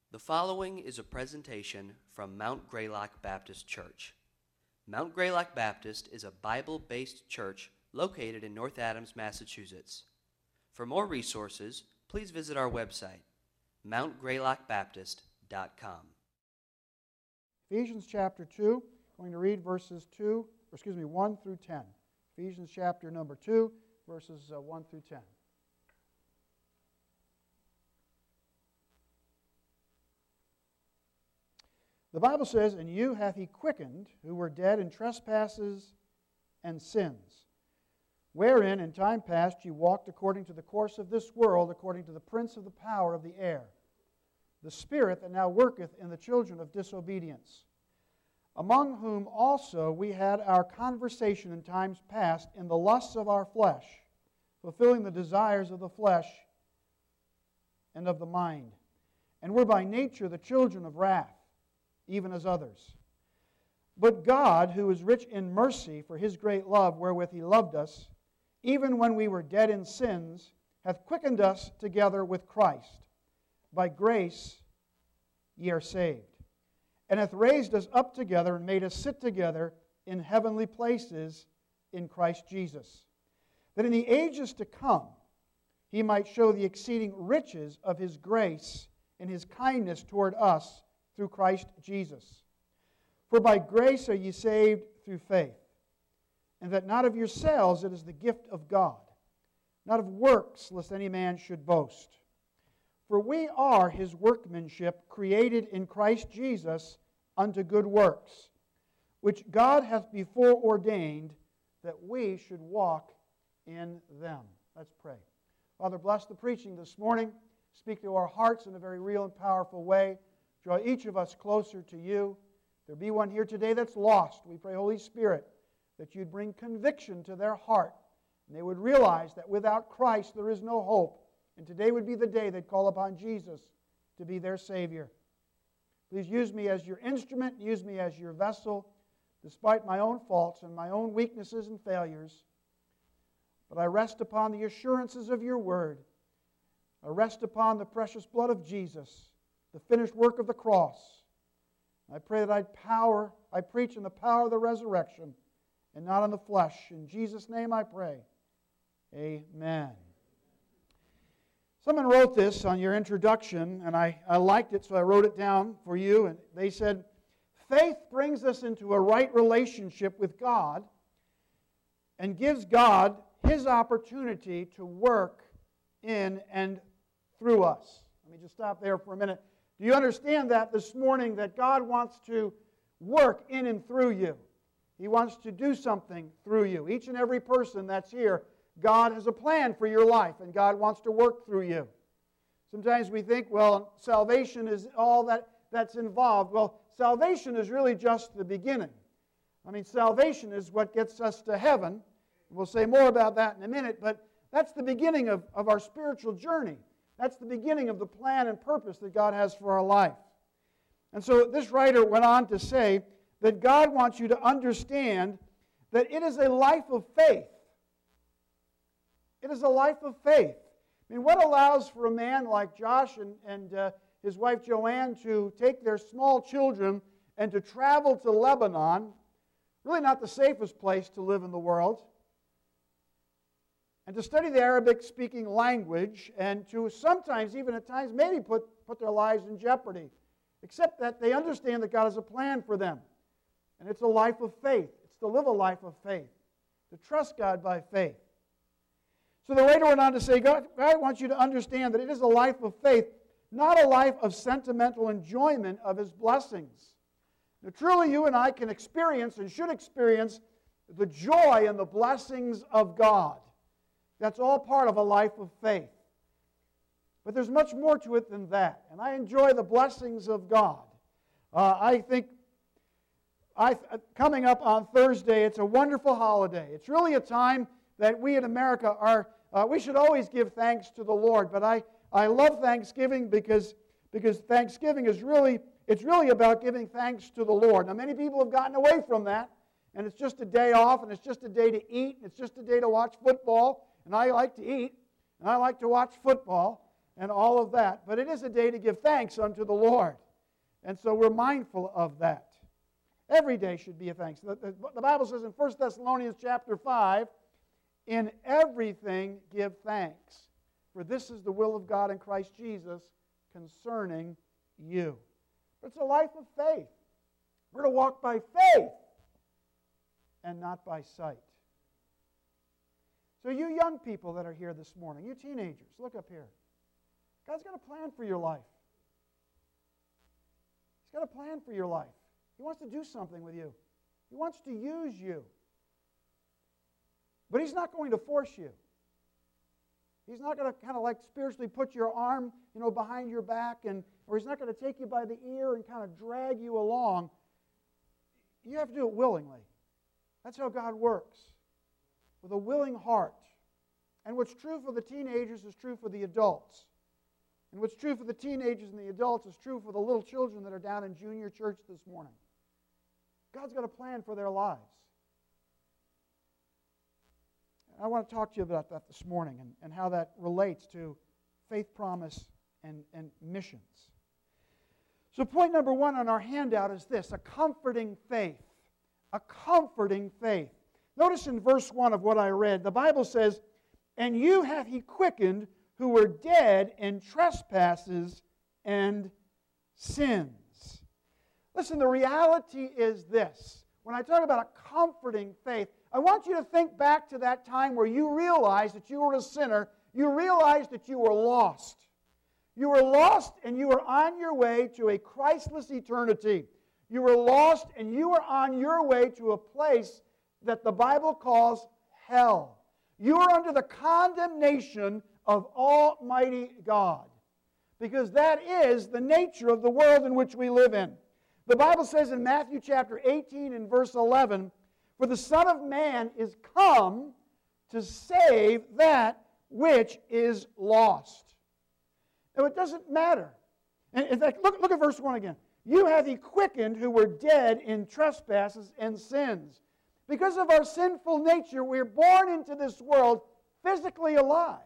The following is a presentation from Mount Greylock Baptist Church. Mount Greylock Baptist is a Bible-based church located in North Adams, Massachusetts. For more resources, please visit our website, mountgreylockbaptist.com. Ephesians chapter 2, going to read verses 1 through 10. Ephesians chapter number 2, verses 1 through 10. The Bible says, "And you hath he quickened, who were dead in trespasses and sins, wherein in time past ye walked according to the course of this world, according to the prince of the power of the air, the spirit that now worketh in the children of disobedience, among whom also we had our conversation in times past in the lusts of our flesh, fulfilling the desires of the flesh and of the mind, and were by nature the children of wrath, even as others. But God, who is rich in mercy for His great love wherewith He loved us, even when we were dead in sins, hath quickened us together with Christ. By grace ye are saved, and hath raised us up together and made us sit together in heavenly places in Christ Jesus, that in the ages to come He might show the exceeding riches of His grace and His kindness toward us through Christ Jesus. For by grace are ye saved through faith, and that not of yourselves, it is the gift of God, not of works, lest any man should boast. For we are His workmanship, created in Christ Jesus unto good works, which God hath before ordained that we should walk in them." Let's pray. Father, bless the preaching this morning. Speak to our hearts in a very real and powerful way. Draw each of us closer to You. If there be one here today that's lost, we pray, Holy Spirit, that You'd bring conviction to their heart, and they would realize that without Christ there is no hope, and today would be the day they'd call upon Jesus to be their Savior. Please use me as Your instrument, use me as Your vessel, despite my own faults and my own weaknesses and failures. But I rest upon the assurances of Your Word. I rest upon the precious blood of Jesus, the finished work of the cross. I pray that I preach in the power of the resurrection and not in the flesh. In Jesus' name I pray. Amen. Someone wrote this on your introduction, and I liked it, so I wrote it down for you. And they said, "Faith brings us into a right relationship with God and gives God His opportunity to work in and through us." Let me just stop there for a minute. Do you understand that this morning, that God wants to work in and through you? He wants to do something through you. Each and every person that's here, God has a plan for your life, and God wants to work through you. Sometimes we think, well, salvation is all that's involved. Well, salvation is really just the beginning. I mean, salvation is what gets us to heaven. We'll say more about that in a minute, but that's the beginning of our spiritual journey. That's the beginning of the plan and purpose that God has for our life. And so this writer went on to say that God wants you to understand that it is a life of faith. It is a life of faith. I mean, what allows for a man like Josh and his wife Joanne to take their small children and to travel to Lebanon, really not the safest place to live in the world, and to study the Arabic-speaking language, and to sometimes, even at times, maybe put their lives in jeopardy, except that they understand that God has a plan for them. And it's a life of faith. It's to live a life of faith, to trust God by faith. So the writer went on to say, God wants you to understand that it is a life of faith, not a life of sentimental enjoyment of His blessings. Now, truly, you and I can experience and should experience the joy and the blessings of God. That's all part of a life of faith. But there's much more to it than that. And I enjoy the blessings of God. I think coming up on Thursday, it's a wonderful holiday. It's really a time that we in America we should always give thanks to the Lord. But I love Thanksgiving because Thanksgiving is really about giving thanks to the Lord. Now, many people have gotten away from that, and it's just a day off, and it's just a day to eat, and it's just a day to watch football. And I like to eat, and I like to watch football. and all of that. But it is a day to give thanks unto the Lord. And so we're mindful of that. Every day should be a thanks. The Bible says in 1 Thessalonians chapter 5, in everything give thanks, for this is the will of God in Christ Jesus concerning you. But it's a life of faith. We're to walk by faith and not by sight. So you young people that are here this morning, you teenagers, look up here. God's got a plan for your life. He's got a plan for your life. He wants to do something with you. He wants to use you. But He's not going to force you. He's not going to kind of like spiritually put your arm, behind your back, or He's not going to take you by the ear and kind of drag you along. You have to do it willingly. That's how God works, with a willing heart. And what's true for the teenagers is true for the adults. And what's true for the teenagers and the adults is true for the little children that are down in junior church this morning. God's got a plan for their lives. I want to talk to you about that this morning and how that relates to faith, promise, and missions. So point number 1 on our handout is this: a comforting faith. A comforting faith. Notice in verse 1 of what I read, the Bible says, "And you hath He quickened who were dead in trespasses and sins." Listen, the reality is this. When I talk about a comforting faith, I want you to think back to that time where you realized that you were a sinner. You realized that you were lost. You were lost and you were on your way to a Christless eternity. You were lost and you were on your way to a place that the Bible calls hell. You are under the condemnation of Almighty God, because that is the nature of the world in which we live in. The Bible says in Matthew chapter 18 and verse 11, "For the Son of Man is come to save that which is lost." Now it doesn't matter. And in fact, look at verse 1 again. "You hath He quickened who were dead in trespasses and sins." Because of our sinful nature, we're born into this world physically alive.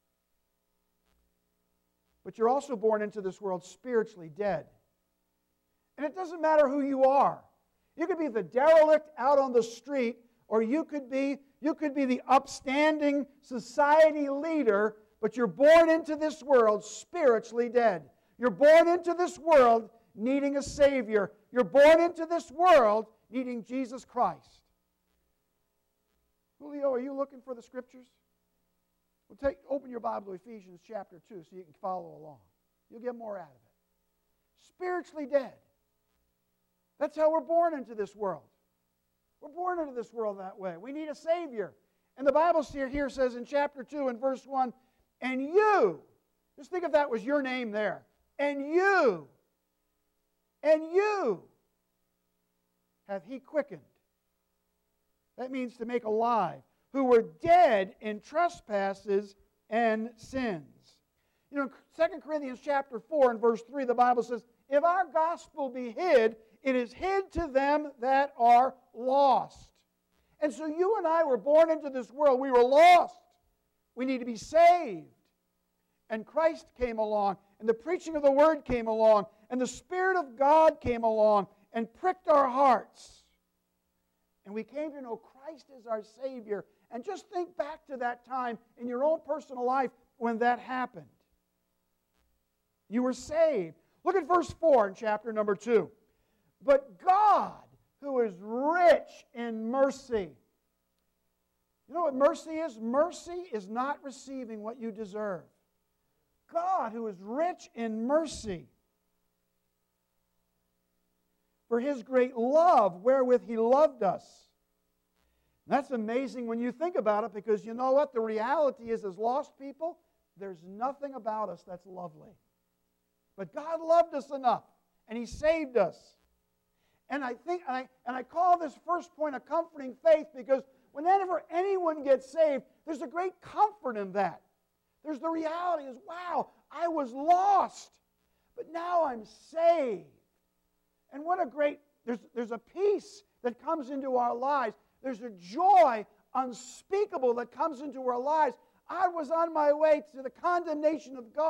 But you're also born into this world spiritually dead. And it doesn't matter who you are. You could be the derelict out on the street, or you could be the upstanding society leader, but you're born into this world spiritually dead. You're born into this world needing a Savior. You're born into this world needing Jesus Christ. Julio, are you looking for the Scriptures? Well, open your Bible to Ephesians chapter 2 so you can follow along. You'll get more out of it. Spiritually dead. That's how we're born into this world. We're born into this world that way. We need a Savior. And the Bible here says in chapter 2 and verse 1, "And you," just think if that was your name there, "and you hath He quickened." That means to make alive. "Who were dead in trespasses and sins." In 2 Corinthians chapter 4 and verse 3, the Bible says, "If our gospel be hid, it is hid to them that are lost." And so you and I were born into this world. We were lost. We need to be saved. And Christ came along, and the preaching of the Word came along, and the Spirit of God came along and pricked our hearts. And we came to know Christ as our Savior. And just think back to that time in your own personal life when that happened. You were saved. Look at verse 4 in chapter number 2. "But God, who is rich in mercy." You know what mercy is? Mercy is not receiving what you deserve. God, who is rich in mercy, "for His great love wherewith He loved us." That's amazing when you think about it, because you know what? The reality is, as lost people, there's nothing about us that's lovely. But God loved us enough, and He saved us. And I call this first point a comforting faith, because whenever anyone gets saved, there's a great comfort in that. There's the reality is, wow, I was lost, but now I'm saved. And what a great, there's a peace that comes into our lives. There's a joy unspeakable that comes into our lives. I was on my way to the condemnation of God,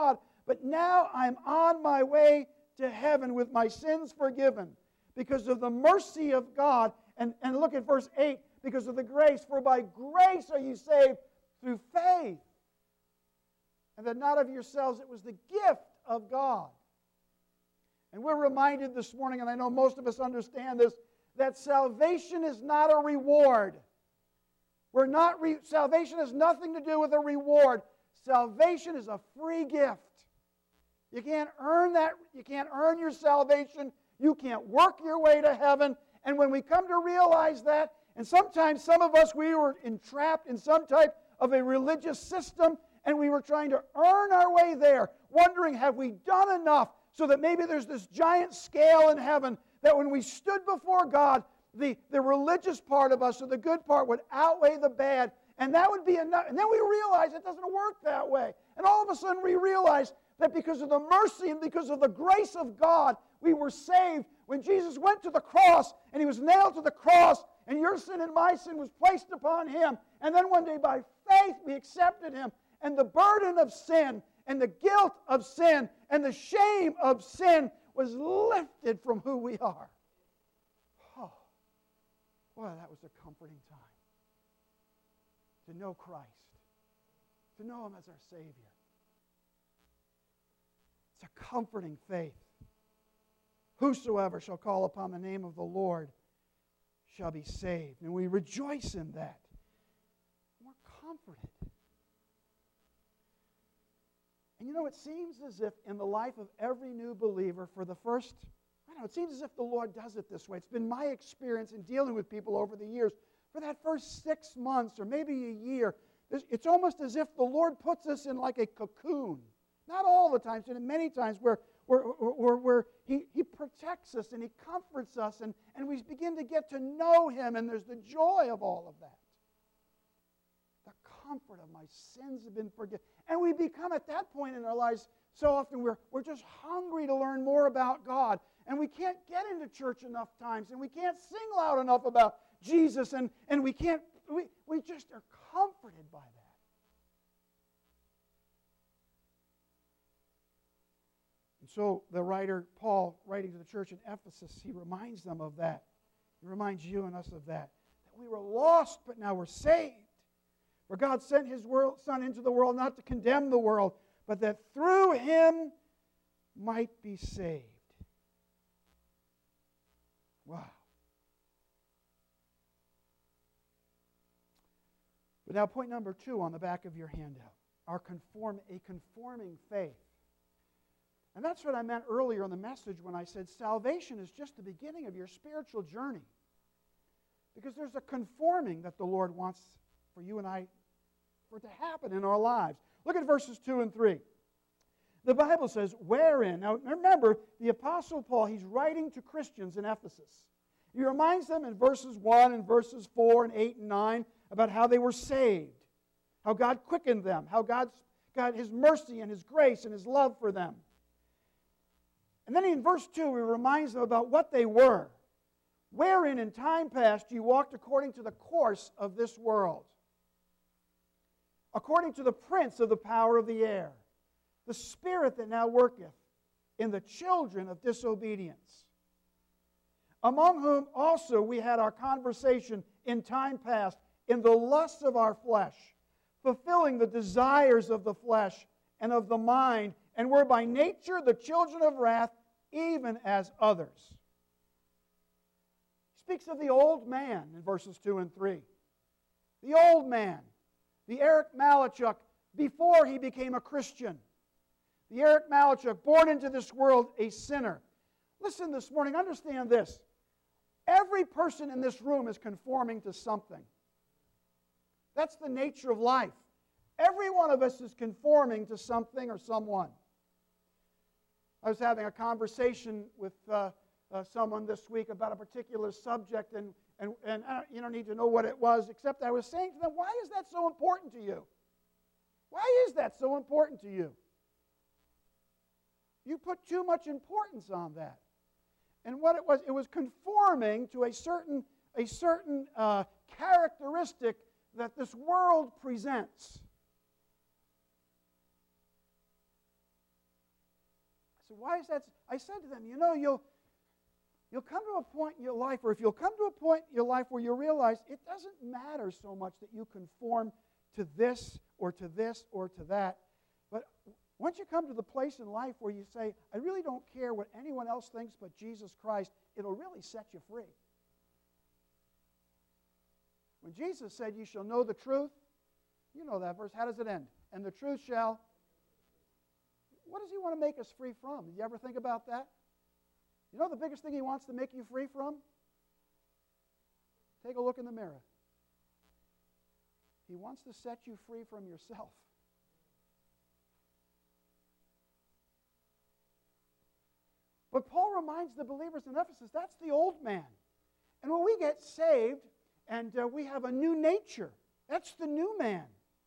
but now I'm on my way to heaven with my sins forgiven because of the mercy of God. And look at verse 8, because of the grace. For by grace are you saved through faith. And that not of yourselves, it was the gift of God. And we're reminded this morning, and I know most of us understand this, that salvation is not a reward. Salvation has nothing to do with a reward. Salvation is a free gift. You can't earn that. You can't earn your salvation. You can't work your way to heaven. And when we come to realize that, and sometimes some of us, we were entrapped in some type of a religious system, and we were trying to earn our way there, wondering, have we done enough so that maybe there's this giant scale in heaven that when we stood before God, the religious part of us, or the good part, would outweigh the bad, and that would be enough. And then we realize it doesn't work that way. And all of a sudden we realize that because of the mercy and because of the grace of God, we were saved. When Jesus went to the cross, and He was nailed to the cross, and your sin and my sin was placed upon Him, and then one day by faith we accepted Him, and the burden of sin, and the guilt of sin, and the shame of sin was lifted from who we are. Oh, boy, that was a comforting time. To know Christ, to know Him as our Savior. It's a comforting faith. Whosoever shall call upon the name of the Lord shall be saved. And we rejoice in that. We're comforted. And you know, it seems as if in the life of every new believer, for the first, it seems as if the Lord does it this way. It's been my experience in dealing with people over the years. For that first 6 months or maybe a year, it's almost as if the Lord puts us in like a cocoon. Not all the times, but many times where He protects us and He comforts us, and we begin to get to know Him, and there's the joy of all of that. The comfort of my sins have been forgiven. And we become at that point in our lives, so often we're just hungry to learn more about God. And we can't get into church enough times, and we can't sing loud enough about Jesus, and we just are comforted by that. And so the writer, Paul, writing to the church in Ephesus, he reminds them of that. He reminds you and us of that. That we were lost, but now we're saved. For God sent His Son into the world not to condemn the world, but that through Him might be saved. Wow. But now point number 2 on the back of your handout. A conforming faith. And that's what I meant earlier in the message when I said salvation is just the beginning of your spiritual journey. Because there's a conforming that the Lord wants for you and I for it to happen in our lives. Look at verses 2 and 3. The Bible says, wherein. Now remember, the Apostle Paul, he's writing to Christians in Ephesus. He reminds them in verses 1 and verses 4 and 8 and 9 about how they were saved, how God quickened them, how God His mercy and His grace and His love for them. And then in verse 2, He reminds them about what they were. Wherein in time past you walked according to the course of this world, according to the prince of the power of the air, the spirit that now worketh in the children of disobedience, among whom also we had our conversation in time past in the lusts of our flesh, fulfilling the desires of the flesh and of the mind, and were by nature the children of wrath, even as others. He speaks of the old man in verses 2 and 3. The old man, the Eric Malachuk, before he became a Christian. The Eric Malachuk, born into this world a sinner. Listen this morning, understand this. Every person in this room is conforming to something. That's the nature of life. Every one of us is conforming to something or someone. I was having a conversation with someone this week about a particular subject, and you don't need to know what it was, except I was saying to them, why is that so important to you? Why is that so important to you? You put too much importance on that. And what it was conforming to a certain characteristic that this world presents. said, why is that? I said to them, you'll come to a point in your life, or if you'll come to a point in your life where you realize it doesn't matter so much that you conform to this or to this or to that. But once you come to the place in life where you say, I really don't care what anyone else thinks but Jesus Christ, it'll really set you free. When Jesus said, you shall know the truth, you know that verse. How does it end? And the truth shall... What does he want to make us free from? Did you ever think about that? You know the biggest thing he wants to make you free from? Take a look in the mirror. He wants to set you free from yourself. But Paul reminds the believers in Ephesus, that's the old man. And when we get saved and we have a new nature, that's the new man.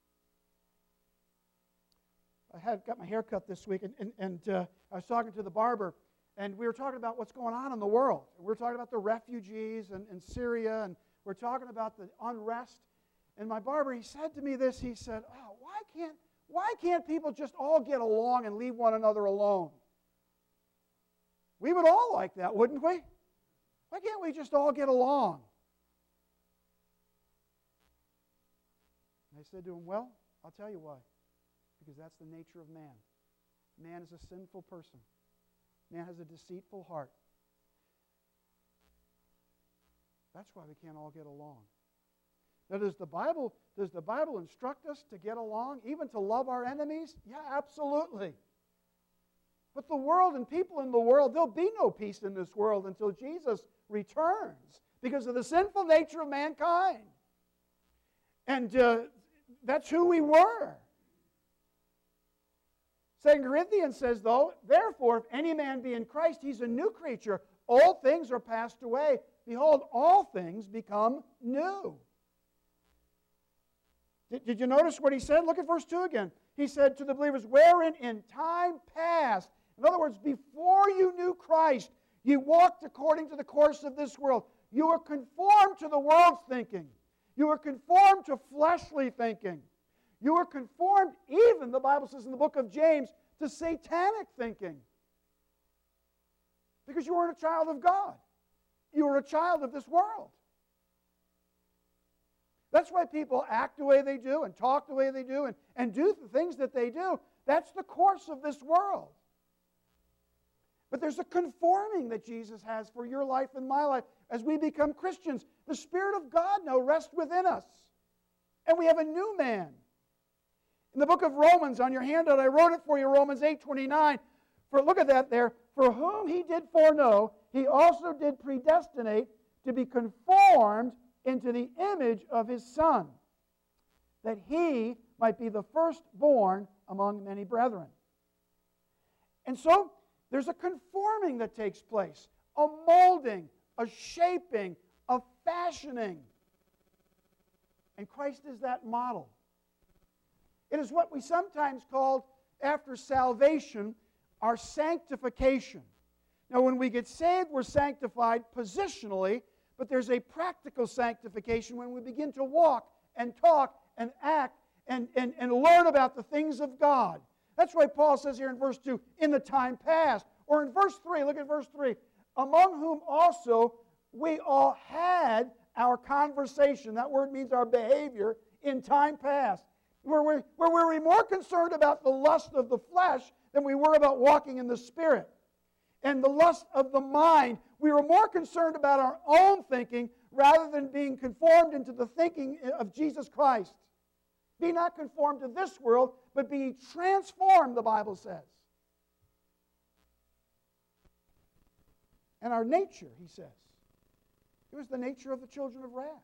I got my hair cut this week, and I was talking to the barber, and we were talking about what's going on in the world. We were talking about the refugees in Syria, and we're talking about the unrest. And my barber, he said to me this, he said, why can't people just all get along and leave one another alone? We would all like that, wouldn't we? Why can't we just all get along? And I said to him, well, I'll tell you why. Because that's the nature of man. Man is a sinful person. Man has a deceitful heart. That's why we can't all get along. Now, does the Bible instruct us to get along, even to love our enemies? Yeah, absolutely. But the world and people in the world, there'll be no peace in this world until Jesus returns because of the sinful nature of mankind. And that's who we were. 2 Corinthians says, though, therefore, if any man be in Christ, he's a new creature. All things are passed away. Behold, all things become new. Did you notice what he said? Look at verse 2 again. He said to the believers, wherein in time past, in other words, before you knew Christ, you walked according to the course of this world. You were conformed to the world's thinking. You were conformed to fleshly thinking. You were conformed, even, the Bible says in the book of James, to satanic thinking. Because you weren't a child of God. You were a child of this world. That's why people act the way they do and talk the way they do and do the things that they do. That's the course of this world. But there's a conforming that Jesus has for your life and my life. As we become Christians, the Spirit of God now rests within us. And we have a new man. In the book of Romans, on your handout, I wrote it for you, Romans 8:29. Look at that there. For whom he did foreknow, he also did predestinate to be conformed into the image of his Son, that he might be the firstborn among many brethren. And so, there's a conforming that takes place, a molding, a shaping, a fashioning. And Christ is that model. It is what we sometimes call, after salvation, our sanctification. Now, when we get saved, we're sanctified positionally, but there's a practical sanctification when we begin to walk and talk and act and learn about the things of God. That's why Paul says here in verse 2, in the time past. Or in verse 3, look at verse 3, among whom also we all had our conversation. That word means our behavior in time past. Where we were more concerned about the lust of the flesh than we were about walking in the Spirit. And the lust of the mind, we were more concerned about our own thinking rather than being conformed into the thinking of Jesus Christ. Be not conformed to this world, but be transformed, the Bible says. And our nature, he says, it was the nature of the children of wrath.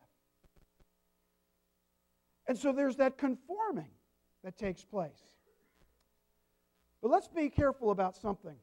And so there's that conforming that takes place. But let's be careful about something.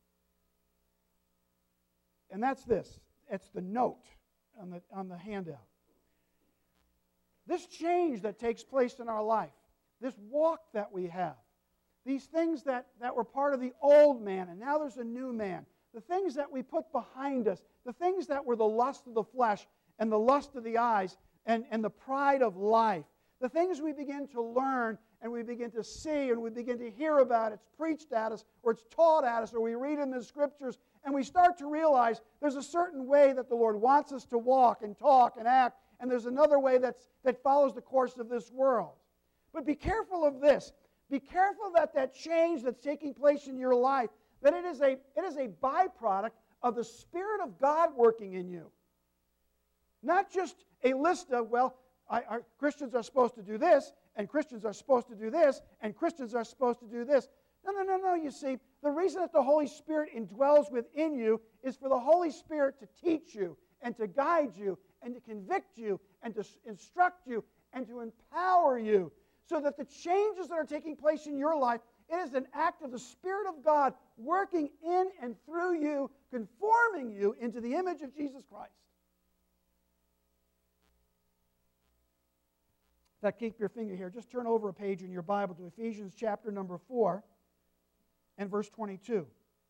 And that's this. It's the note on the handout. This change that takes place in our life, this walk that we have, these things that were part of the old man, and now there's a new man, the things that we put behind us, the things that were the lust of the flesh and the lust of the eyes and the pride of life, the things we begin to learn and we begin to see and we begin to hear about it, it's preached at us, or it's taught at us, or we read in the Scriptures, and we start to realize there's a certain way that the Lord wants us to walk and talk and act, and there's another way that follows the course of this world. But be careful of this. Be careful that change that's taking place in your life, that it is a byproduct of the Spirit of God working in you. Not just a list of, well, Christians are supposed to do this, and Christians are supposed to do this, and Christians are supposed to do this. No, you see, the reason that the Holy Spirit indwells within you is for the Holy Spirit to teach you, and to guide you, and to convict you, and to instruct you, and to empower you, so that the changes that are taking place in your life, it is an act of the Spirit of God working in and through you, conforming you into the image of Jesus Christ. In fact, keep your finger here. Just turn over a page in your Bible to Ephesians chapter number 4 and verse 22.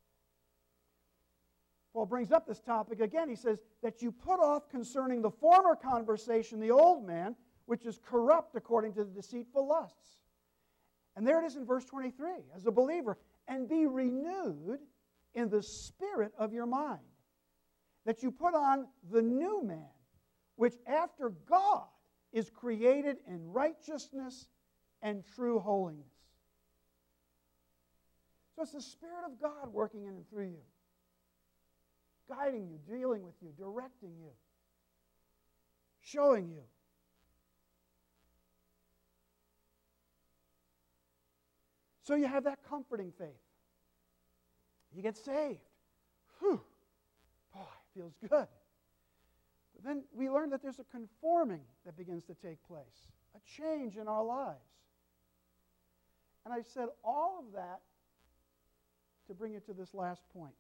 Paul brings up this topic again. He says that you put off concerning the former conversation the old man, which is corrupt according to the deceitful lusts. And there it is in verse 23, as a believer, and be renewed in the spirit of your mind, that you put on the new man, which after God is created in righteousness and true holiness. So it's the Spirit of God working in and through you, guiding you, dealing with you, directing you, showing you. So you have that comforting faith. You get saved. Whew. Boy, it feels good. But then we learn that there's a conforming that begins to take place, a change in our lives. And I said all of that to bring it to this last point.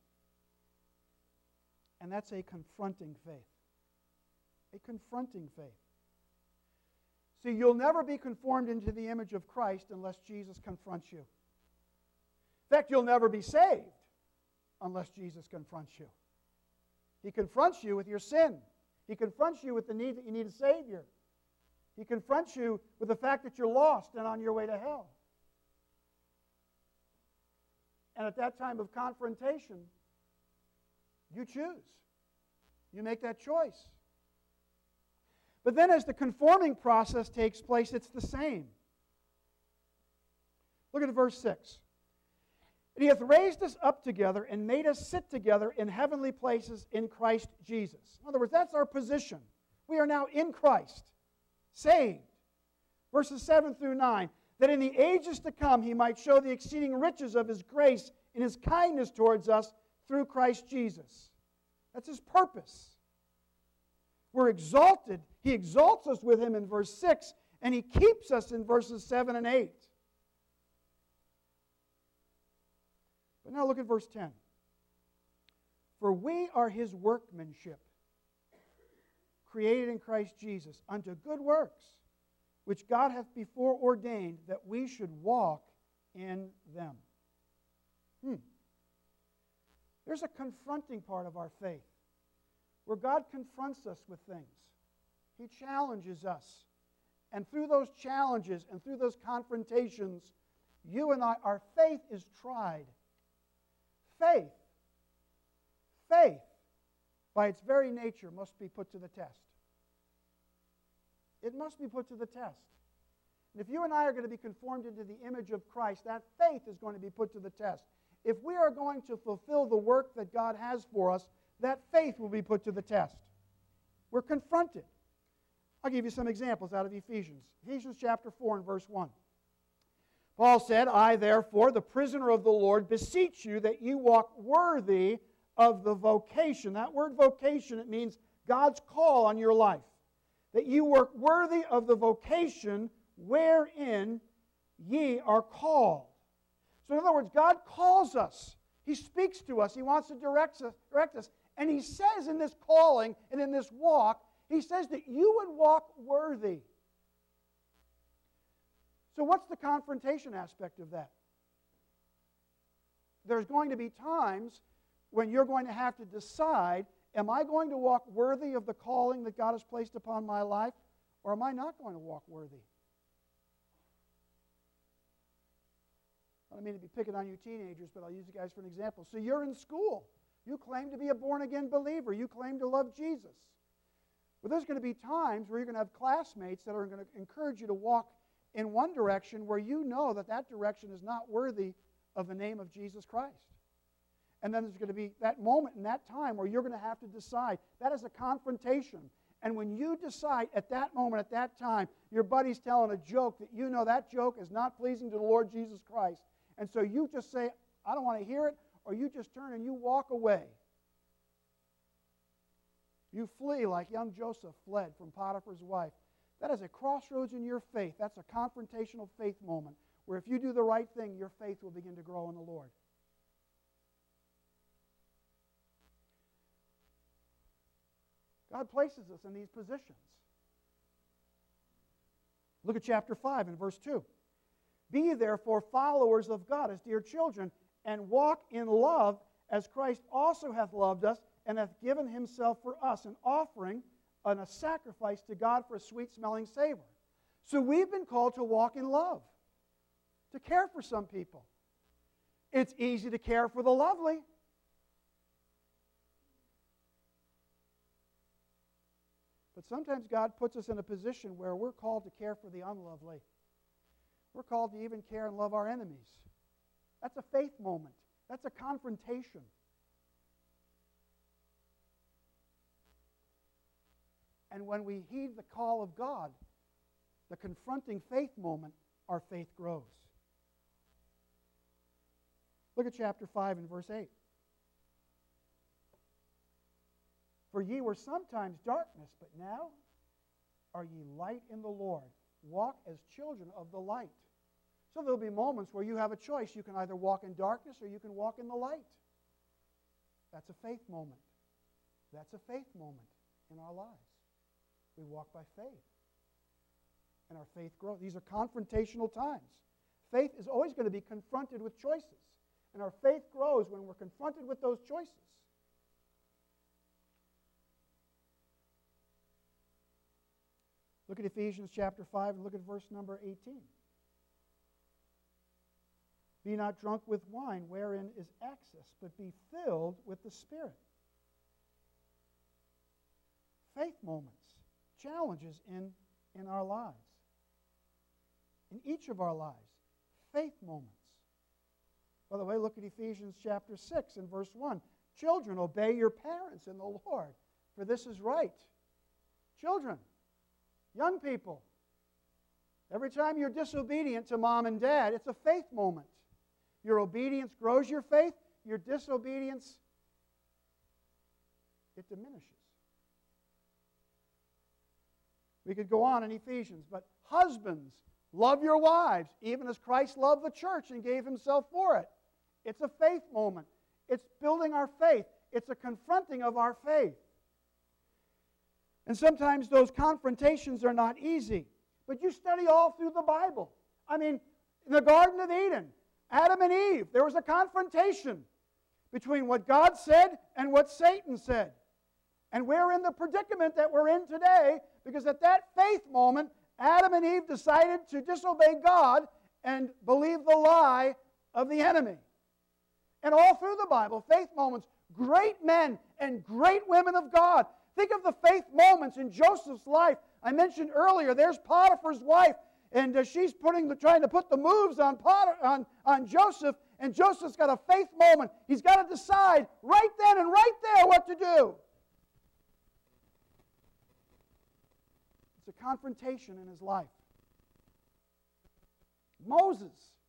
And that's a confronting faith. A confronting faith. See, you'll never be conformed into the image of Christ unless Jesus confronts you. In fact, you'll never be saved unless Jesus confronts you. He confronts you with your sin. He confronts you with the need that you need a Savior. He confronts you with the fact that you're lost and on your way to hell. And at that time of confrontation, you choose. You make that choice. But then as the conforming process takes place, it's the same. Look at verse 6. And he hath raised us up together and made us sit together in heavenly places in Christ Jesus. In other words, that's our position. We are now in Christ, saved. Verses 7 through 9. That in the ages to come he might show the exceeding riches of his grace in his kindness towards us through Christ Jesus. That's his purpose. We're exalted. He exalts us with him in verse 6, and he keeps us in verses 7 and 8. But now look at verse 10. For we are his workmanship, created in Christ Jesus, unto good works, which God hath before ordained that we should walk in them. There's a confronting part of our faith, where God confronts us with things. He challenges us. And through those challenges and through those confrontations, you and I, our faith is tried. Faith, by its very nature, must be put to the test. It must be put to the test. And if you and I are going to be conformed into the image of Christ, that faith is going to be put to the test. If we are going to fulfill the work that God has for us, that faith will be put to the test. We're confronted. I'll give you some examples out of Ephesians. Ephesians chapter 4 and verse 1. Paul said, I therefore, the prisoner of the Lord, beseech you that you walk worthy of the vocation. That word vocation, it means God's call on your life. That you work worthy of the vocation wherein ye are called. So in other words, God calls us. He speaks to us. He wants to direct us. And he says in this calling and in this walk, he says that you would walk worthy. So what's the confrontation aspect of that? There's going to be times when you're going to have to decide, am I going to walk worthy of the calling that God has placed upon my life, or am I not going to walk worthy? I don't mean to be picking on you teenagers, but I'll use you guys for an example. So you're in school. You claim to be a born-again believer. You claim to love Jesus. Well, there's going to be times where you're going to have classmates that are going to encourage you to walk in one direction where you know that that direction is not worthy of the name of Jesus Christ. And then there's going to be that moment in that time where you're going to have to decide. That is a confrontation. And when you decide at that moment, at that time, your buddy's telling a joke that you know that joke is not pleasing to the Lord Jesus Christ. And so you just say, I don't want to hear it, or you just turn and you walk away. You flee like young Joseph fled from Potiphar's wife. That is a crossroads in your faith. That's a confrontational faith moment where if you do the right thing, your faith will begin to grow in the Lord. God places us in these positions. Look at chapter 5 and verse 2. Be ye therefore followers of God as dear children, and walk in love as Christ also hath loved us, and hath given himself for us, an offering and a sacrifice to God for a sweet-smelling savor. So we've been called to walk in love, to care for some people. It's easy to care for the lovely. But sometimes God puts us in a position where we're called to care for the unlovely. We're called to even care and love our enemies. That's a faith moment. That's a confrontation. And when we heed the call of God, the confronting faith moment, our faith grows. Look at chapter 5 and verse 8. For ye were sometimes darkness, but now are ye light in the Lord. Walk as children of the light. So there'll be moments where you have a choice. You can either walk in darkness or you can walk in the light. That's a faith moment. That's a faith moment in our lives. We walk by faith. And our faith grows. These are confrontational times. Faith is always going to be confronted with choices. And our faith grows when we're confronted with those choices. Look at Ephesians chapter 5 and look at verse number 18. Be not drunk with wine, wherein is excess, but be filled with the Spirit. Faith moments, challenges in our lives. In each of our lives, faith moments. By the way, look at Ephesians chapter 6 and verse 1. Children, obey your parents in the Lord, for this is right. Children, young people, every time you're disobedient to mom and dad, it's a faith moment. Your obedience grows your faith. Your disobedience, it diminishes. We could go on in Ephesians, but husbands, love your wives, even as Christ loved the church and gave himself for it. It's a faith moment. It's building our faith. It's a confronting of our faith. And sometimes those confrontations are not easy. But you study all through the Bible. I mean, in the Garden of Eden, Adam and Eve, there was a confrontation between what God said and what Satan said. And we're in the predicament that we're in today because at that faith moment, Adam and Eve decided to disobey God and believe the lie of the enemy. And all through the Bible, faith moments, great men and great women of God. Think of the faith moments in Joseph's life. I mentioned earlier, there's Potiphar's wife, and she's trying to put the moves on Joseph, and Joseph's got a faith moment. He's got to decide right then and right there what to do. It's a confrontation in his life. Moses,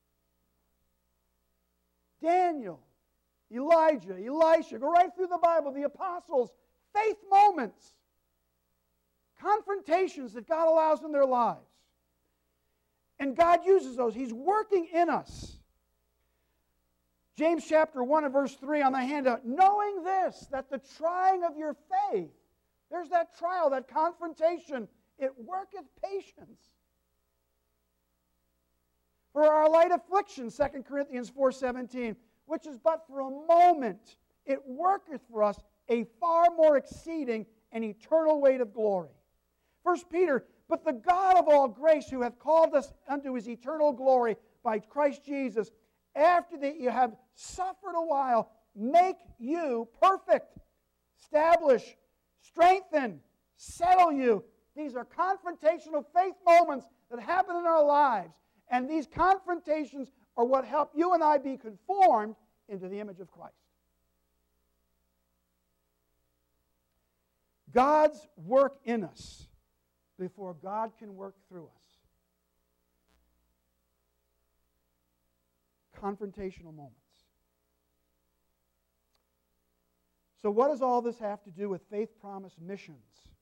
Daniel, Elijah, Elisha, go right through the Bible, the apostles, faith moments, confrontations that God allows in their lives. And God uses those. He's working in us. James chapter 1 and verse 3 on the handout, knowing this, that the trying of your faith, there's that trial, that confrontation, it worketh patience. For our light affliction, 2 Corinthians 4:17, which is but for a moment, it worketh for us a far more exceeding and eternal weight of glory. 1 Peter, but the God of all grace, who hath called us unto his eternal glory by Christ Jesus, after that you have suffered a while, make you perfect, establish, strengthen, settle you. These are confrontational faith moments that happen in our lives. And these confrontations are what help you and I be conformed into the image of Christ. God's work in us before God can work through us. Confrontational moments. So what does all this have to do with Faith Promise missions?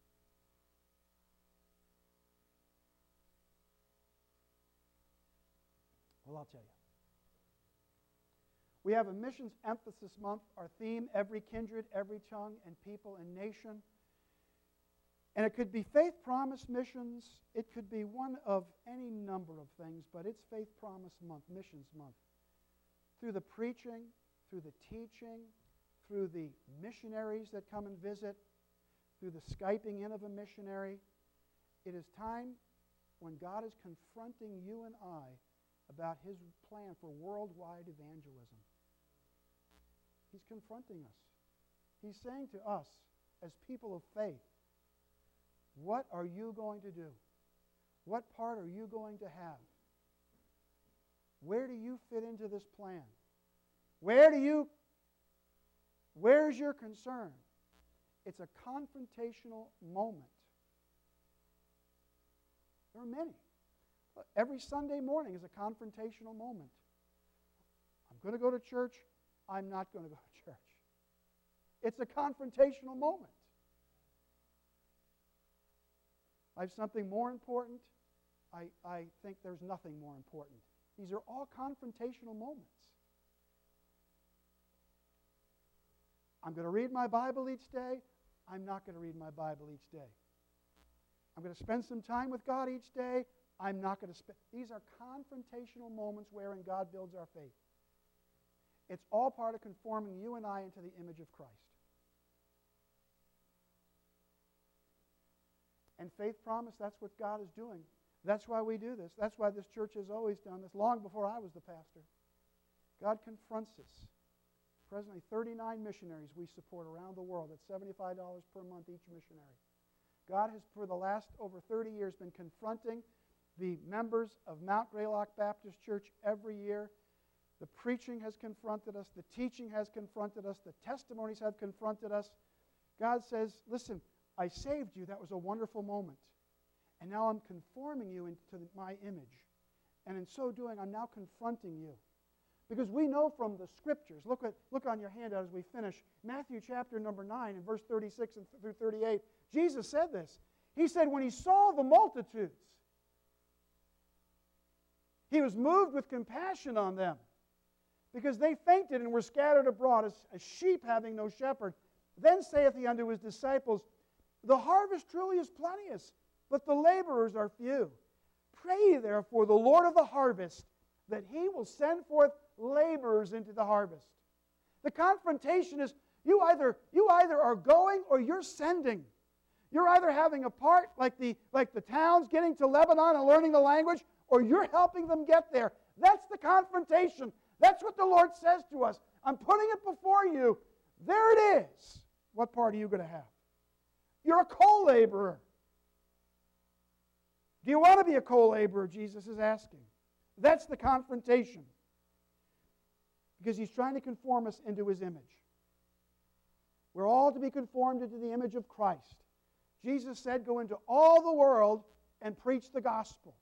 Well, I'll tell you. We have a missions emphasis month. Our theme, every kindred, every tongue, and people and nation. And it could be Faith Promise missions. It could be one of any number of things, but it's Faith Promise month, missions month. Through the preaching, through the teaching, through the missionaries that come and visit, through the Skyping in of a missionary, it is time when God is confronting you and I about His plan for worldwide evangelism. He's confronting us. He's saying to us, as people of faith, what are you going to do? What part are you going to have? Where do you fit into this plan? Where's your concern? It's a confrontational moment. There are many. Every Sunday morning is a confrontational moment. I'm going to go to church. I'm not going to go to church. It's a confrontational moment. I have something more important. I think there's nothing more important. These are all confrontational moments. I'm going to read my Bible each day. I'm not going to read my Bible each day. I'm going to spend some time with God each day. I'm not going to spend. These are confrontational moments wherein God builds our faith. It's all part of conforming you and I into the image of Christ. And Faith Promise, that's what God is doing. That's why we do this. That's why this church has always done this, long before I was the pastor. God confronts us. Presently, 39 missionaries we support around the world at $75 per month each missionary. God has, for the last over 30 years, been confronting the members of Mount Greylock Baptist Church every year. The preaching has confronted us. The teaching has confronted us. The testimonies have confronted us. God says, listen, I saved you. That was a wonderful moment. And now I'm conforming you into my image. And in so doing, I'm now confronting you. Because we know from the Scriptures, look on your handout as we finish, Matthew chapter number 9 and verse 36 through 38, Jesus said this. He said, when He saw the multitudes, He was moved with compassion on them, because they fainted and were scattered abroad as sheep having no shepherd. Then saith He unto His disciples, the harvest truly is plenteous, but the laborers are few. Pray therefore the Lord of the harvest that He will send forth laborers into the harvest. The confrontation is you either are going or you're sending. You're either having a part like the towns getting to Lebanon and learning the language, or you're helping them get there. That's the confrontation. That's what the Lord says to us. I'm putting it before you. There it is. What part are you going to have? You're a co-laborer. Do you want to be a co-laborer? Jesus is asking. That's the confrontation. Because He's trying to conform us into His image. We're all to be conformed into the image of Christ. Jesus said, go into all the world and preach the gospel.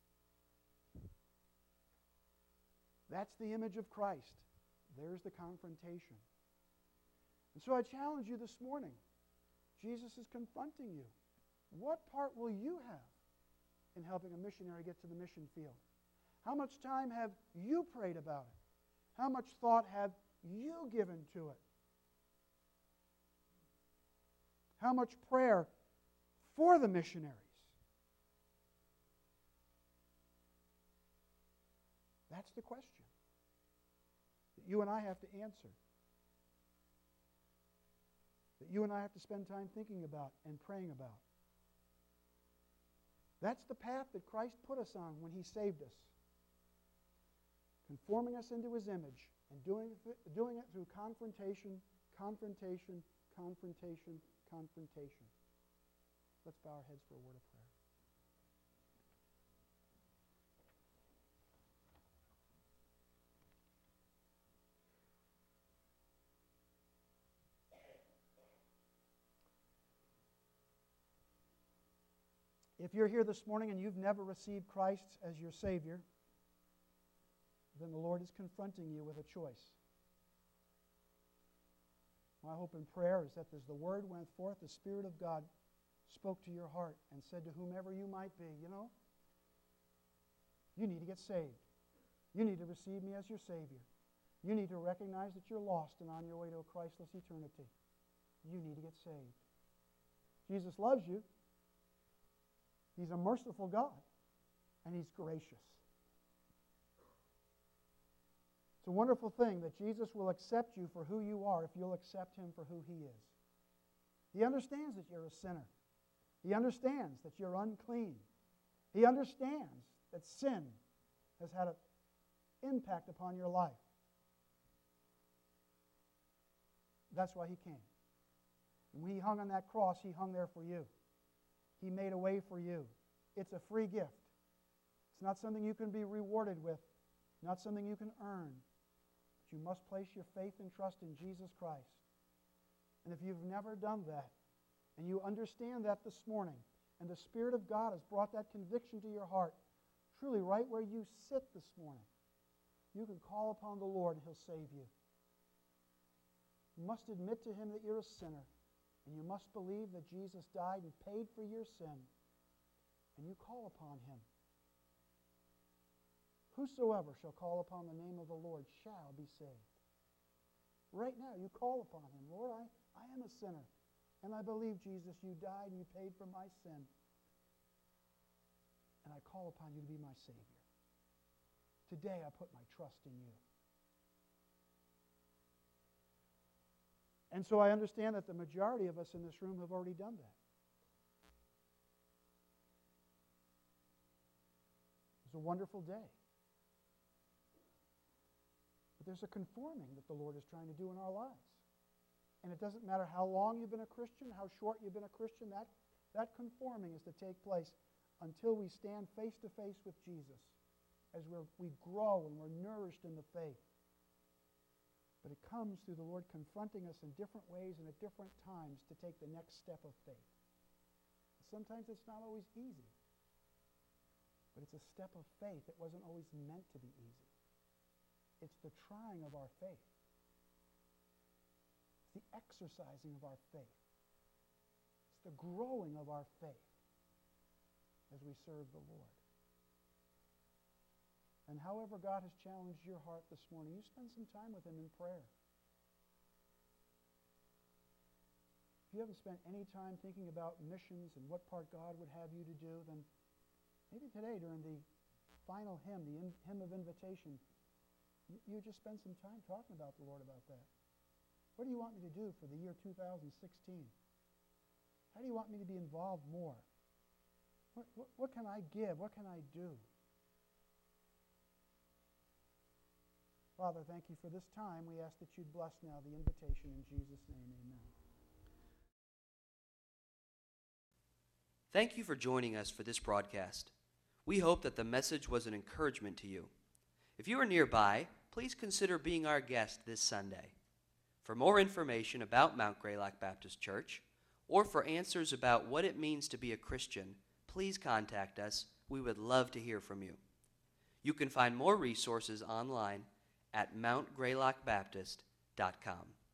That's the image of Christ. There's the confrontation. And so I challenge you this morning. Jesus is confronting you. What part will you have in helping a missionary get to the mission field? How much time have you prayed about it? How much thought have you given to it? How much prayer for the missionaries? That's the question that you and I have to answer. That you and I have to spend time thinking about and praying about. That's the path that Christ put us on when He saved us. conforming us into His image, and doing it through confrontation, confrontation, confrontation, confrontation. Let's bow our heads for a word of prayer. If you're here this morning and you've never received Christ as your Savior, then the Lord is confronting you with a choice. My hope and prayer is that as the Word went forth, the Spirit of God spoke to your heart and said to whomever you might be, you need to get saved. You need to receive me as your Savior. You need to recognize that you're lost and on your way to a Christless eternity. You need to get saved. Jesus loves you. He's a merciful God, and He's gracious. It's a wonderful thing that Jesus will accept you for who you are if you'll accept Him for who He is. He understands that you're a sinner. He understands that you're unclean. He understands that sin has had an impact upon your life. That's why He came. And when He hung on that cross, He hung there for you. He made a way for you. It's a free gift. It's not something you can be rewarded with, not something you can earn. But you must place your faith and trust in Jesus Christ. And if you've never done that, and you understand that this morning, and the Spirit of God has brought that conviction to your heart, truly right where you sit this morning, you can call upon the Lord and He'll save you. You must admit to Him that you're a sinner. And you must believe that Jesus died and paid for your sin. And you call upon Him. Whosoever shall call upon the name of the Lord shall be saved. Right now, you call upon Him. Lord, I am a sinner. And I believe, Jesus, you died and you paid for my sin. And I call upon you to be my Savior. Today, I put my trust in you. And so I understand that the majority of us in this room have already done that. It's a wonderful day. But there's a conforming that the Lord is trying to do in our lives. And it doesn't matter how long you've been a Christian, how short you've been a Christian, that conforming is to take place until we stand face to face with Jesus, as we grow and we're nourished in the faith. But it comes through the Lord confronting us in different ways and at different times to take the next step of faith. Sometimes it's not always easy, but it's a step of faith that wasn't always meant to be easy. It's the trying of our faith. It's the exercising of our faith. It's the growing of our faith as we serve the Lord. And however God has challenged your heart this morning, you spend some time with Him in prayer. If you haven't spent any time thinking about missions and what part God would have you to do, then maybe today during the final hymn, the hymn of invitation, you just spend some time talking about the Lord about that. What do you want me to do for the year 2016? How do you want me to be involved more? What can I give? What can I do? Father, thank you for this time. We ask that you'd bless now the invitation in Jesus' name. Amen. Thank you for joining us for this broadcast. We hope that the message was an encouragement to you. If you are nearby, please consider being our guest this Sunday. For more information about Mount Greylock Baptist Church, or for answers about what it means to be a Christian, please contact us. We would love to hear from you. You can find more resources online at mountgreylockbaptist.com.